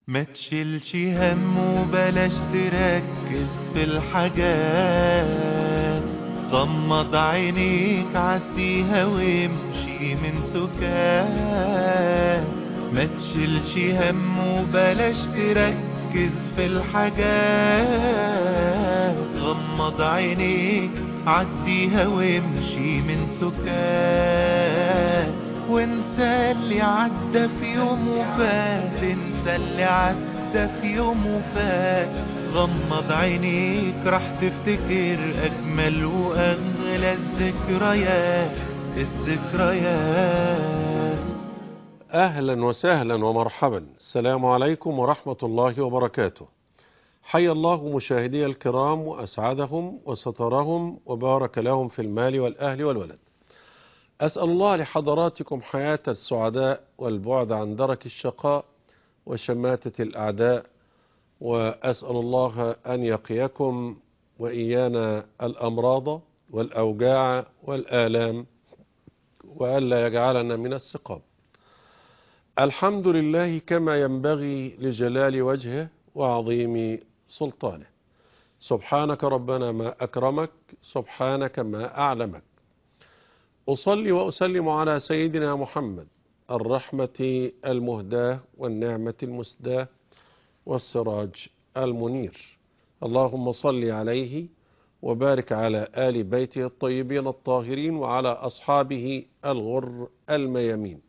ما تشيلش هم وبلاش تركز في الحاجات. غمض عينيك عديها وامشي من سكات. ما تشيلش هم وبلاش تركز في الحاجات. غمض عينيك عديها وامشي من سكات. وانسى اللي عدى في يوم وفات، انسى اللي عدى في يوم وفات. غمض عينيك راح تفتكر اجمل واغلى الذكريات. أهلا وسهلا ومرحبا. السلام عليكم ورحمة الله وبركاته. حيا الله مشاهدي الكرام وأسعدهم وسترهم وبارك لهم في المال والأهل والولد. أسأل الله لحضراتكم حياة السعداء والبعد عن درك الشقاء وشماتة الأعداء، وأسأل الله أن يقيكم وإيانا الأمراض والأوجاع والآلام، وألا يجعلنا من السقام. الحمد لله كما ينبغي لجلال وجهه وعظيم سلطانه. سبحانك ربنا ما أكرمك، سبحانك ما أعلمك. أصلي وأسلم على سيدنا محمد الرحمة المهداة والنعمة المسداة والسراج المنير. اللهم صل عليه وبارك على آل بيته الطيبين الطاهرين وعلى أصحابه الغر الميامين.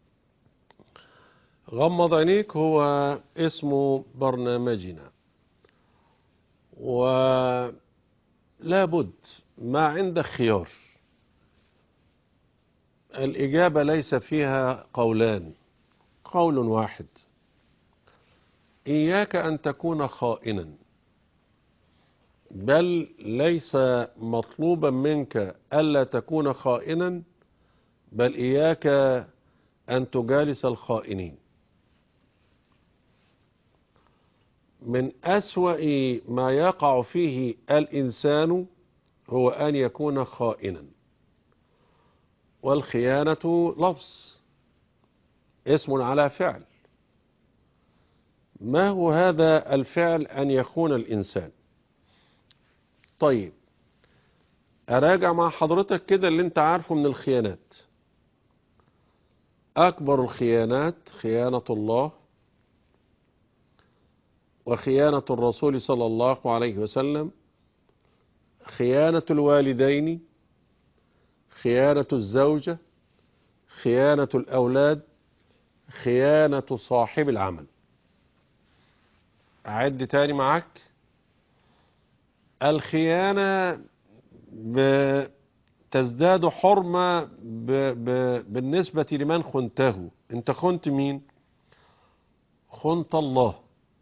غمض عينيك هو اسم برنامجنا، ولا بد ما عندك خيار. الإجابة ليس فيها قولان، قول واحد: إياك أن تكون خائنا. بل ليس مطلوبا منك ألا تكون خائنا، بل إياك أن تجالس الخائنين. من أسوأ ما يقع فيه الإنسان هو أن يكون خائنا. والخيانة لفظ، اسم على فعل. ما هو هذا الفعل أن يخون الإنسان؟ طيب، أراجع مع حضرتك كده اللي انت عارفه من الخيانات. أكبر الخيانات خيانة الله، وخيانة الرسول صلى الله عليه وسلم، خيانة الوالدين، خيانة الزوجة، خيانة الأولاد، خيانة صاحب العمل. أعد تاني معاك. الخيانة تزداد حرمة بالنسبة لمن خنته. انت خنت مين؟ خنت الله.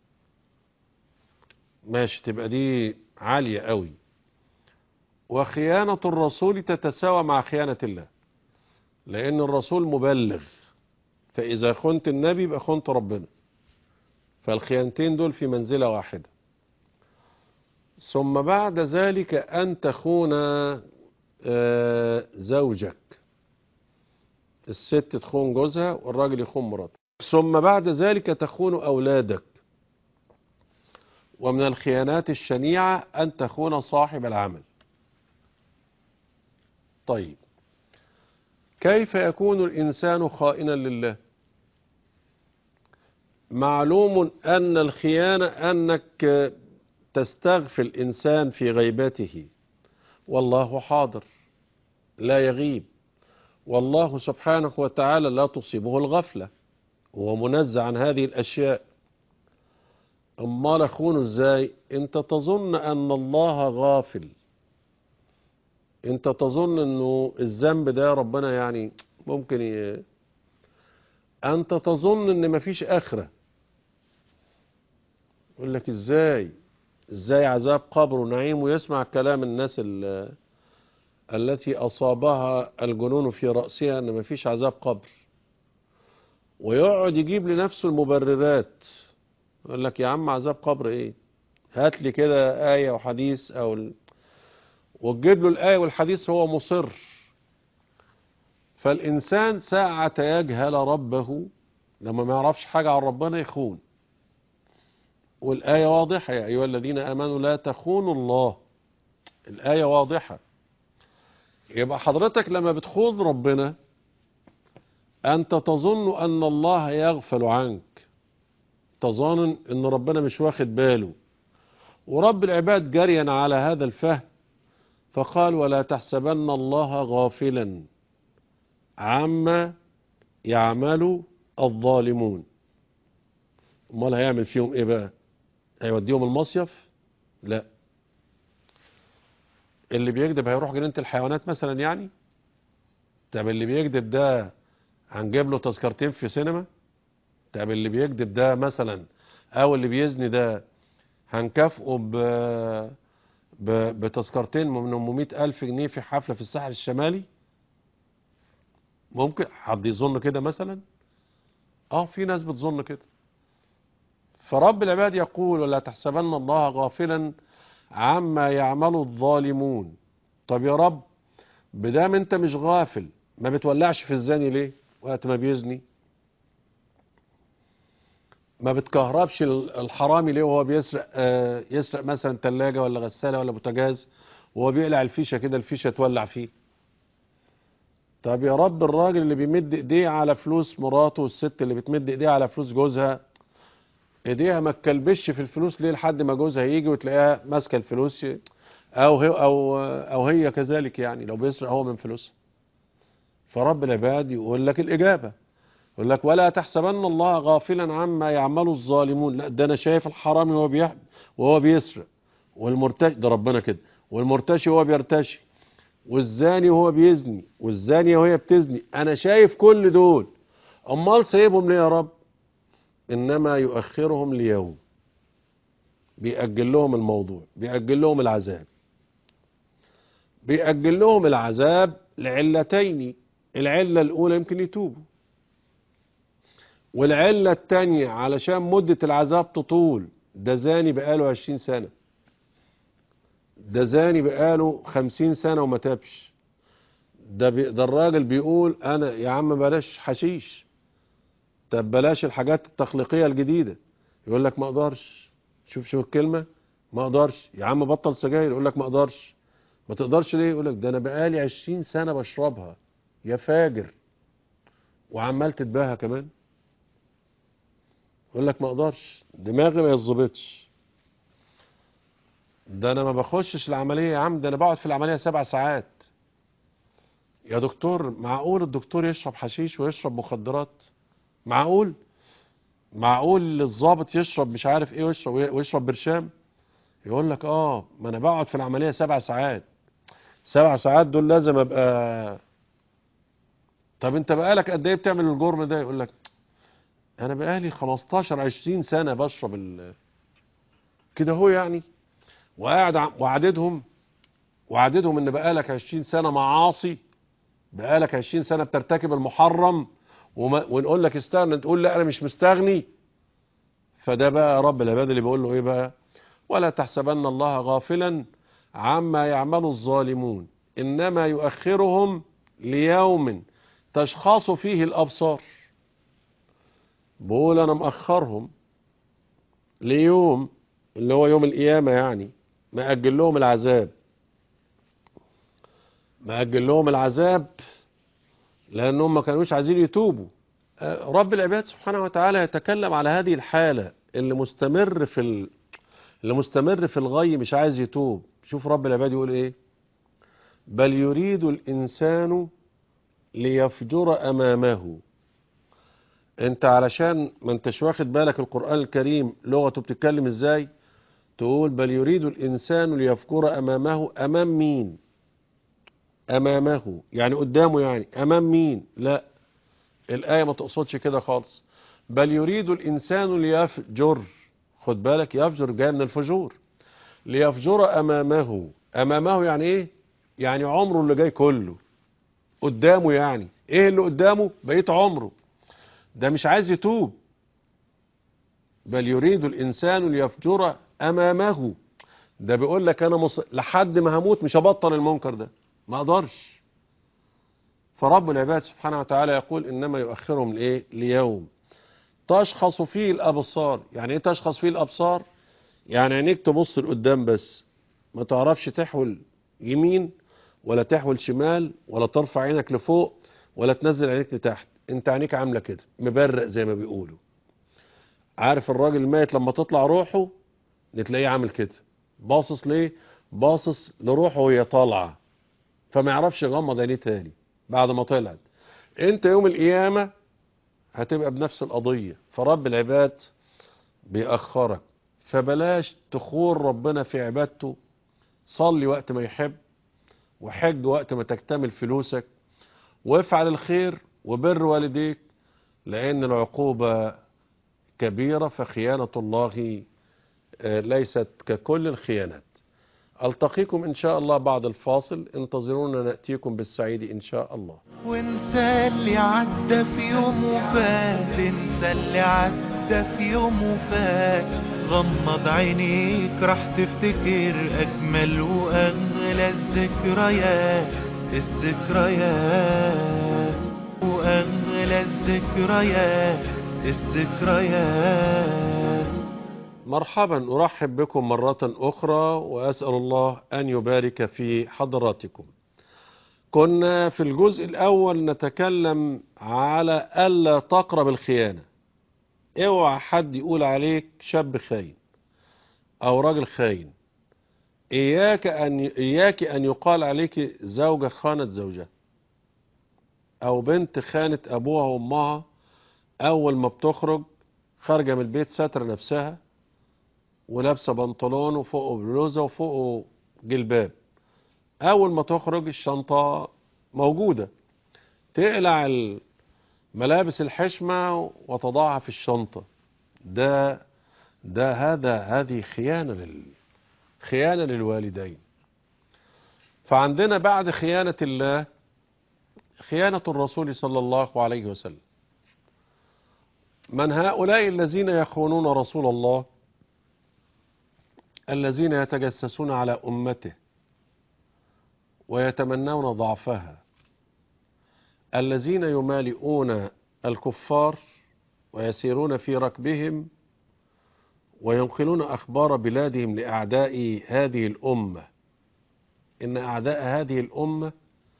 ماشي، تبقى دي عالية قوي. وخيانة الرسول تتساوى مع خيانة الله، لأن الرسول مبلغ، فإذا خنت النبي يبقى خنت ربنا. فالخيانتين دول في منزلة واحدة. ثم بعد ذلك أن تخون زوجك. الست تخون جوزها والراجل يخون مراته. ثم بعد ذلك تخون أولادك. ومن الخيانات الشنيعة أن تخون صاحب العمل. طيب، كيف يكون الإنسان خائنا لله؟ معلوم أن الخيانة أنك تستغفل الإنسان في غيبته، والله حاضر لا يغيب، والله سبحانه وتعالى لا تصيبه الغفلة، وهو منزه عن هذه الأشياء. أمال أخونه إزاي؟ أنت تظن أن الله غافل، أنت تظن أنه الذنب ده ربنا يعني ممكن أنت تظن أن مفيش آخرة. يقول لك إزاي عذاب قبر ونعيم، ويسمع كلام الناس التي أصابها الجنون في رأسها أن مفيش عذاب قبر، ويقعد يجيب لنفسه المبررات. يقول لك يا عم عذاب قبر إيه؟ هات لي كده آية وحديث وتجيب له الآية والحديث هو مصر. فالإنسان ساعة يجهل ربه، لما ما يعرفش حاجة عن ربنا يخون. والآية واضحة، يا أيها الذين آمنوا لا تخونوا الله. الآية واضحة. يبقى حضرتك لما بتخون ربنا أنت تظن أن الله يغفل عنك، تظن أن ربنا مش واخد باله، ورب العباد جريا على هذا الفهم فقال ولا تحسبن الله غافلا عما يعمل الظالمون. امال هيعمل فيهم ايه بقى؟ هيوديهم المصيف؟ لا. اللي بيكذب هيروح جنينة الحيوانات مثلا يعني؟ طب اللي بيكذب ده هنجيب له تذكرتين في سينما؟ طب اللي بيكذب ده مثلا او اللي بيزني ده هنكافئه بتذكرتين من 800,000 جنيه في حفلة في الساحل الشمالي؟ ممكن حد يظن كده مثلا؟ في ناس بتظن كده. فرب العباد يقول ولا تحسبن الله غافلا عما يعمل الظالمون. طب يا رب بدام انت مش غافل ما بتولعش في الزاني ليه وقت ما بيزني؟ ما بتكهربش الحرامي ليه وهو بيسرق يسرق مثلا ثلاجة ولا غسالة ولا بوتاجاز وهو بيقلع الفيشة كده الفيشة تولع فيه؟ طب يا رب الراجل اللي بيمد ايديه على فلوس مراته والست اللي بتمد ايديها على فلوس جوزها ايديها ما تكلبش في الفلوس ليه لحد ما جوزها يجي وتلاقيها ماسكه الفلوس او هي كذلك يعني لو بيسرق هو من فلوسها؟ فرب العباد يقول لك الاجابه، يقول لك ولا تحسبن الله غافلا عما يعمل الظالمون. لا ده انا شايف الحرامي وهو بيسرق، والمرتشي ده ربنا كده، والمرتشي وهو بيرتشي، والزاني وهو بيزني، والزانيه وهي بتزني، انا شايف كل دول، امال سايبهم ليه يا رب؟ انما يؤخرهم ليوم، بيأجل لهم الموضوع، بيأجل لهم العذاب، بيأجل لهم العذاب لعلتين. العلة الأولى يمكن يتوبوا، والعلة التانية علشان مدة العذاب تطول. ده زاني بقاله 20 سنة، ده زاني بقاله 50 سنة وما تابش، ده الراجل بيقول أنا يا عم بلاش حشيش، طب بلاش الحاجات التخليقية الجديدة، يقول لك ما أقدرش. شوف الكلمة، ما أقدرش. يا عم بطل سجاير، يقول لك ما أقدرش. ما تقدرش ليه؟ يقول لك ده انا بقالي 20 سنة بشربها. يا فاجر، وعمال تتباهى كمان. يقول لك ما اقدرش، دماغي ما يظبطش، ده انا ما بخشش العملية. يا عم ده انا بقعد في العملية 7 ساعات. يا دكتور معقول الدكتور يشرب حشيش ويشرب مخدرات؟ معقول الضابط يشرب مش عارف ايه ويشرب برشام؟ يقول لك ما انا بقعد في العملية 7 ساعات. 7 ساعات دول لازم ابقى. طب انت بقالك قد ايه بتعمل الجرم ده؟ يقول لك انا بقالي 15 20 سنة بشرب كده هو يعني. وقاعد وعددهم ان بقالك 20 سنة معاصي، بقالك 20 سنة بترتكب المحرم، ونقول لك استغنى تقول لا انا مش مستغني. فده بقى رب العباد اللي بيقول له ايه بقى؟ ولا تحسبن الله غافلا عما يعمل الظالمون انما يؤخرهم ليوم تشخص فيه الابصار. بقول انا مأخرهم ليوم اللي هو يوم القيامة يعني، مأجل لهم العذاب، مأجل لهم العذاب لأنهم ما كانوش عايزين يتوبوا. رب العباد سبحانه وتعالى يتكلم على هذه الحالة اللي مستمر في الغي مش عايز يتوب. شوف رب العباد يقول ايه؟ بل يريد الإنسان ليفجر أمامه. انت علشان ما انتش واخد بالك القرآن الكريم لغته بتتكلم ازاي، تقول بل يريد الإنسان ليفجر أمامه. أمام مين؟ أمامه يعني قدامه، يعني أمام مين؟ لا، الآية ما تقصدش كده خالص. بل يريد الإنسان ليفجر، خد بالك يفجر جاي من الفجور. ليفجر أمامه. أمامه يعني إيه؟ يعني عمره اللي جاي كله قدامه. يعني إيه اللي قدامه؟ بقيت عمره. ده مش عايز يتوب. بل يريد الإنسان ليفجر أمامه، ده بيقول لك أنا لحد ما هموت مش هبطل المنكر ده، ما أقدرش. فرب العباد سبحانه وتعالى يقول إنما يؤخرهم لإيه؟ ليوم تشخص فيه الأبصار. يعني ايه تشخص فيه الأبصار؟ يعني عينيك تبص لقدام بس، ما تعرفش تحول يمين ولا تحول شمال ولا ترفع عينك لفوق ولا تنزل عينيك لتحت. انت عينيك عاملة كده مبرق زي ما بيقولوا. عارف الراجل الميت لما تطلع روحه تلاقيه عامل كده، باصص ليه؟ باصص لروحه وهي طالعة، فما يعرفش يغمض عينيه تاني بعد ما طلعت. انت يوم القيامة هتبقى بنفس القضية، فرب العباد بيأخرك. فبلاش تخون ربنا في عبادته. صلي وقت ما يحب، وحج وقت ما تكتمل فلوسك، وافعل الخير وبر والديك، لأن العقوبة كبيرة. فخيانة الله ليست ككل الخيانات. ألتقيكم إن شاء الله بعد الفاصل، انتظرونا نأتيكم بالسعيد إن شاء الله. وانسى اللي عدى في يوم وفات، انسى اللي عدى في يوم وفات. غمض عينيك راح تفتكر أجمل وأغلى الذكريات. الذكريات وأغلى الذكريات. مرحبا، أرحب بكم مرة أخرى وأسأل الله أن يبارك في حضراتكم. كنا في الجزء الأول نتكلم على ألا تقرب الخيانة. اوعى حد يقول عليك شاب خاين أو راجل خاين. إياك أن يقال عليك زوجة خانت زوجها، أو بنت خانت أبوها وأمها. أول ما بتخرج خارجة من البيت ساتر نفسها ولابسه بنطلون وفوقه بلوزه وفوقه جلباب. اول ما تخرج الشنطه موجوده، تقلع ملابس الحشمه وتضعها في الشنطه. هذه خيانه للوالدين. فعندنا بعد خيانه الله خيانه الرسول صلى الله عليه وسلم. من هؤلاء الذين يخونون رسول الله؟ الذين يتجسسون على أمته ويتمنون ضعفها، الذين يمالئون الكفار ويسيرون في ركبهم وينقلون أخبار بلادهم لأعداء هذه الأمة. إن أعداء هذه الأمة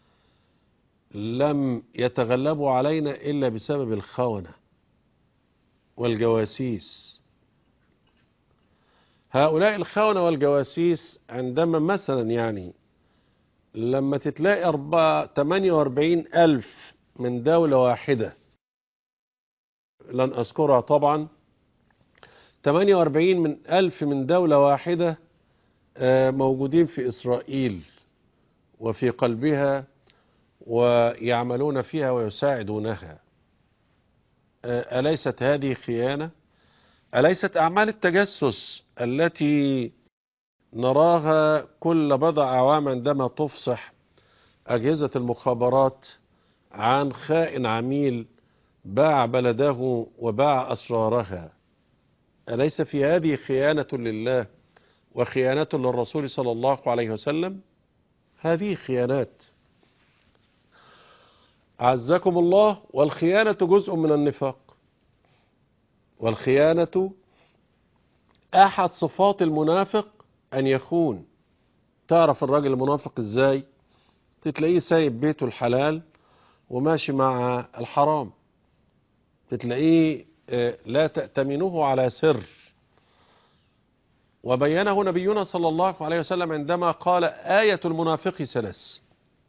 لم يتغلبوا علينا إلا بسبب الخونة والجواسيس. هؤلاء الخونة والجواسيس عندما مثلا لما تتلاقي 48 ألف من دولة واحدة، لن أذكرها طبعا، 48 من ألف من دولة واحدة موجودين في إسرائيل وفي قلبها ويعملون فيها ويساعدونها. أليست هذه خيانة؟ أليست أعمال التجسس التي نراها كل بضع أعوام عندما تفصح أجهزة المخابرات عن خائن عميل باع بلده وباع أسرارها؟ أليس في هذه خيانة لله وخيانة للرسول صلى الله عليه وسلم؟ هذه خيانات أعزكم الله. والخيانة جزء من النفاق، والخيانة أحد صفات المنافق أن يخون. تعرف الراجل المنافق إزاي؟ تتلاقيه سايب بيته الحلال وماشي مع الحرام. تتلاقيه لا تأتمنه على سر. وبينه نبينا صلى الله عليه وسلم عندما قال آية المنافق 3: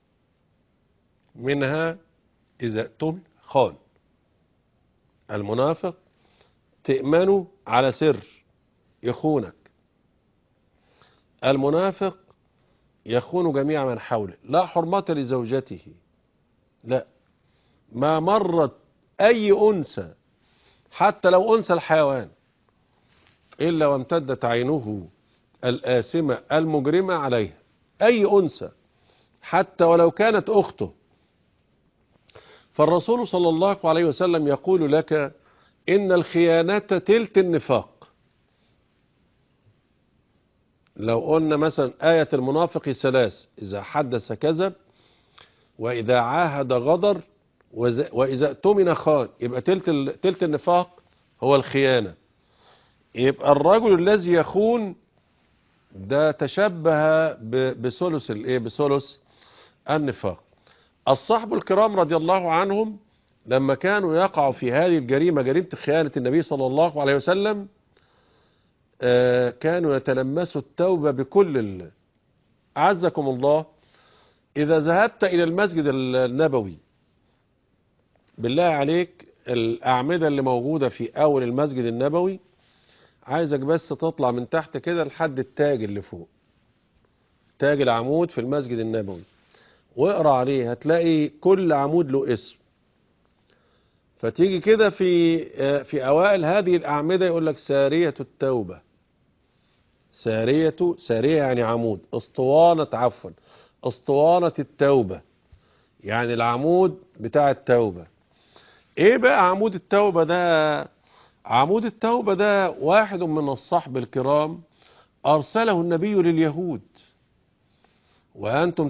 منها إذا اؤتمن خان. المنافق تأمنه على سر يخونك. المنافق يخون جميع من حوله. لا حرمة لزوجته، لا، ما مرت أي أنثى حتى لو أنثى الحيوان إلا وامتدت عينه الآثمة المجرمة عليها. أي أنثى حتى ولو كانت أخته. فالرسول صلى الله عليه وسلم يقول لك إن الخيانة تلت النفاق. لو قلنا مثلا آية المنافق 3: إذا حدث كذب، وإذا عاهد غدر، وإذا اؤتمن خان، يبقى تلت النفاق هو الخيانة. يبقى الرجل الذي يخون ده تشبه بثلث الايه، بثلث النفاق. الصحب الكرام رضي الله عنهم لما كانوا يقعوا في هذه الجريمة، جريمة خيانة النبي صلى الله عليه وسلم، كانوا يتلمسوا التوبة بكل أعزكم الله. إذا ذهبت إلى المسجد النبوي بالله عليك، الأعمدة اللي موجودة في أول المسجد النبوي، عايزك بس تطلع من تحت كده لحد التاج اللي فوق، تاج العمود في المسجد النبوي، واقرأ عليه هتلاقي كل عمود له اسم. فتيجي كده في أوائل هذه الأعمدة يقول لك سارية التوبة. سارية يعني عمود، اسطوانة التوبة، يعني العمود بتاع التوبة. ايه بقى عمود التوبة ده؟ عمود التوبة ده واحد من الصحب الكرام أرسله النبي لليهود، وأنتم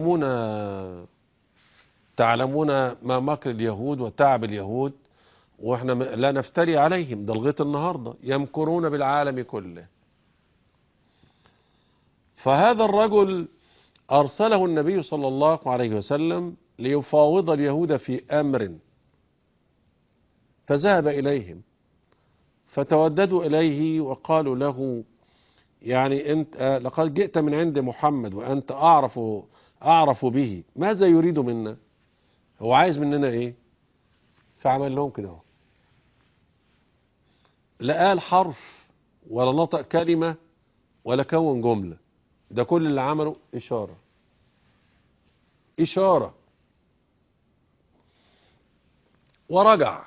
تعلمون ما مكر اليهود وتعب اليهود، واحنا لا نفتري عليهم، ده لغاية النهاردة يمكرون بالعالم كله. فهذا الرجل أرسله النبي صلى الله عليه وسلم ليفاوض اليهود في أمر، فذهب إليهم فتوددوا إليه وقالوا له يعني أنت لقد جئت من عند محمد وأنت أعرف به، ماذا يريد منا؟ هو عايز مننا إيه؟ فعمل لهم كده اهو، لا قال حرف ولا نطق كلمة ولا كون جملة، ده كل اللي عمله إشارة ورجع.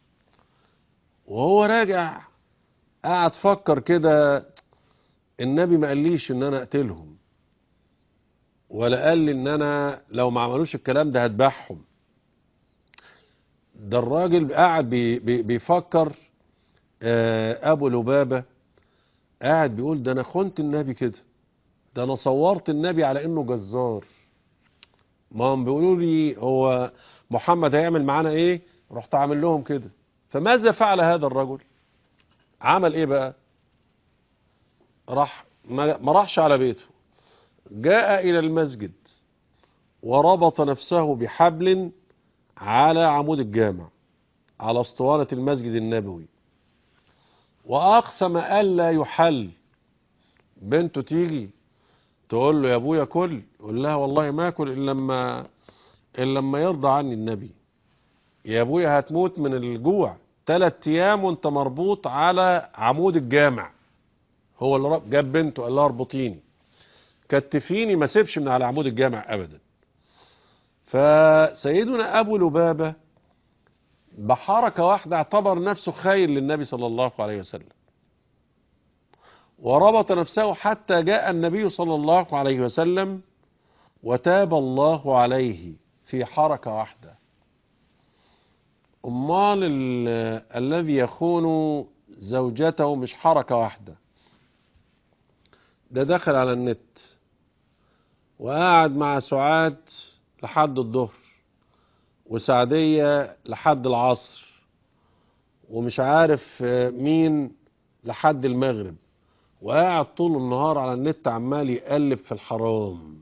وهو راجع قاعد فكر كده، النبي ما قاليش ان انا اقتلهم، ولا قال لي ان انا لو ما عملوش الكلام ده هذبحهم. ده الراجل قاعد بيفكر. ابو لبابة قاعد بيقول ده انا خنت النبي كده، ده انا صورت النبي على انه جزار. ما هم بيقولوا لي هو محمد هيعمل معانا ايه، رحت عامل لهم كده. فماذا فعل هذا الرجل؟ عمل ايه بقى؟ ما راحش على بيته، جاء الى المسجد وربط نفسه بحبل على عمود الجامع، على اسطوانة المسجد النبوي، واقسم الا يحل. بنته تيجي تقول له يا ابويا كل، يقول لها والله ما اكل الا لما يرضى عني النبي. يا ابويا هتموت من الجوع، 3 ايام وانت مربوط على عمود الجامع. هو اللي جاب بنته قال لها اربطيني كتفيني، ما سيبش من على عمود الجامع ابدا. فسيدنا ابو لبابة بحركة واحدة اعتبر نفسه خير للنبي صلى الله عليه وسلم، وربط نفسه حتى جاء النبي صلى الله عليه وسلم وتاب الله عليه في حركة واحدة. امال الذي يخون زوجته مش حركة واحدة، ده دخل على النت وقاعد مع سعاد لحد الظهر، وسعدية لحد العصر، ومش عارف مين لحد المغرب، وقاعد طول النهار على النت عمال يقلب في الحرام.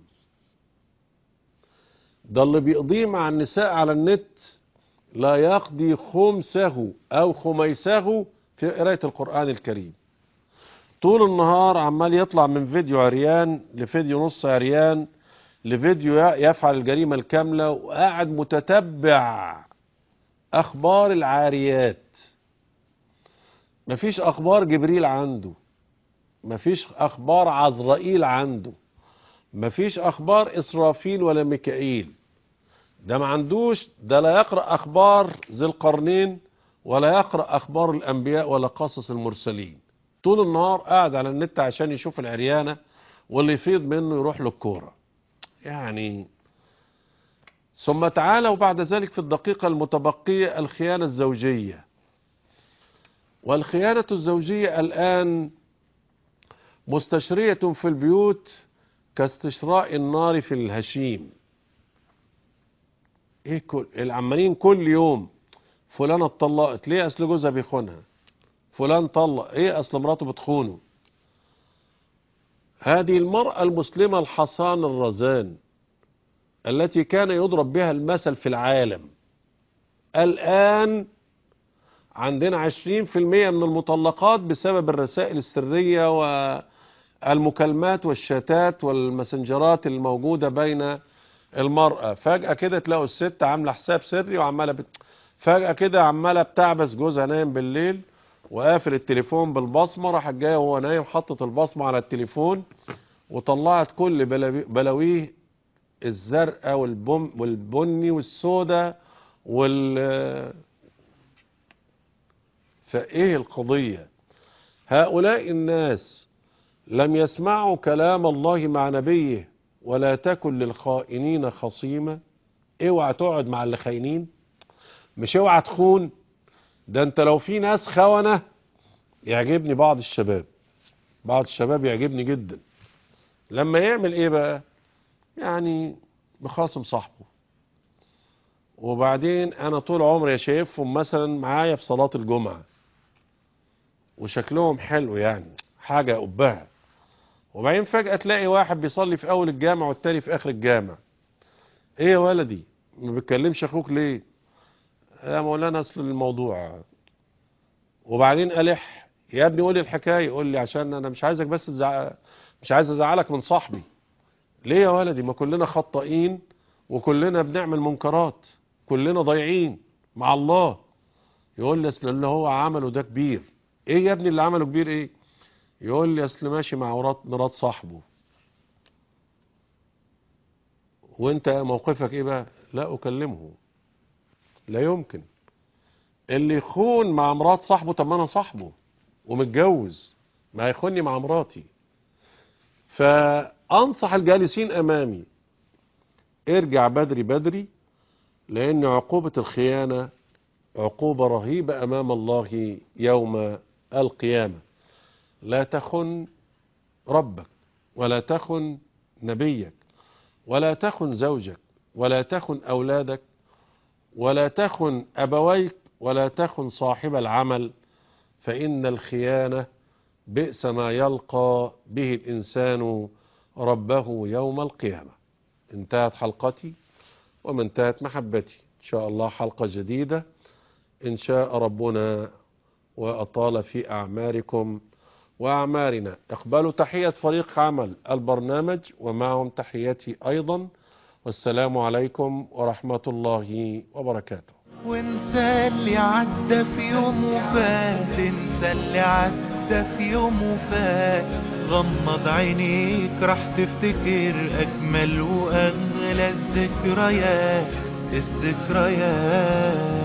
ده اللي بيقضيه مع النساء على النت لا يقضي خمسه أو خميسه في قراءة القرآن الكريم. طول النهار عمال يطلع من فيديو عريان لفيديو نص عريان لفيديو يفعل الجريمة الكاملة، وقاعد متتبع أخبار العاريات. مفيش أخبار جبريل عنده، مفيش أخبار عزرائيل عنده، مفيش أخبار إسرافيل ولا ميكائيل. ده ما عندوش، ده لا يقرأ أخبار ذي القرنين ولا يقرأ أخبار الأنبياء ولا قصص المرسلين. طول النهار قاعد على النت عشان يشوف العريانة، واللي يفيض منه يروح للكورة يعني. ثم تعالى وبعد ذلك في الدقيقة المتبقية الخيانة الزوجية. والخيانة الزوجية الآن مستشرية في البيوت كاستشراء النار في الهشيم. ايه العمالين كل يوم فلانة اتطلقت ليه؟ اصل جوزها بيخونها. فلان طلق، ايه اصل مراته بتخونه. هذه المرأة المسلمة الحصان الرزان التي كان يضرب بها المثل في العالم، الآن عندنا 20% من المطلقات بسبب الرسائل السرية والمكالمات والشاتات والمسنجرات الموجودة بين المرأة. فجأة كده تلاقوا الست عاملة حساب سري وعمالة فجأة كده عمالة بتعبس جوزها نايم بالليل وقافل التليفون بالبصمة، راحت جاية وهو نايم حطت البصمة على التليفون وطلعت كل بلاويه الزرقاء والبني والسوداء فايه القضية؟ هؤلاء الناس لم يسمعوا كلام الله مع نبيه ولا تكن للخائنين خصيما. اوعى تقعد مع اللي خاينين، مش اوعى تخون. ده انت لو في ناس خونة، يعجبني بعض الشباب يعجبني جدا لما يعمل ايه بقى، يعني بخاصم صاحبه، وبعدين انا طول عمري شايفهم مثلا معايا في صلاة الجمعة وشكلهم حلو يعني حاجة قبها، وبعدين فجأة تلاقي واحد بيصلي في اول الجامع والتاني في اخر الجامع. ايه يا ولدي ما بتكلمش اخوك ليه؟ يا مولانا اصل الموضوع. وبعدين ألح يا ابني قولي الحكاية، يقول لي عشان انا مش عايزك بس مش عايز ازعلك من صاحبي. ليه يا ولدي؟ ما كلنا خطائين وكلنا بنعمل منكرات، كلنا ضايعين مع الله. يقول لي اصل اللي هو عمله ده كبير. ايه يا ابني اللي عمله كبير ايه؟ يقول لي اصل ماشي مع مرات صاحبه. وانت موقفك ايه بقى؟ لا اكلمه، لا يمكن. اللي يخون مع مرات صاحبه، طب ما انا صاحبه ومتجوز، ما يخوني مع مراتي. فانصح الجالسين امامي ارجع بدري بدري، لان عقوبة الخيانة عقوبة رهيبة امام الله يوم القيامة. لا تخن ربك ولا تخن نبيك ولا تخن زوجك ولا تخن أولادك ولا تخن أبويك ولا تخن صاحب العمل، فإن الخيانة بئس ما يلقى به الإنسان ربه يوم القيامة. انتهت حلقتي وما انتهت محبتي. إن شاء الله حلقة جديدة إن شاء ربنا وأطال في أعماركم وأعمارنا. اقبلوا تحية فريق عمل البرنامج ومعهم تحياتي أيضا، والسلام عليكم ورحمة الله وبركاته. وانسى اللي عدى في يوم وفات، انسى اللي عدى في يوم وفات. غمض عينيك راح تفتكر أجمل وأغلى الذكريات.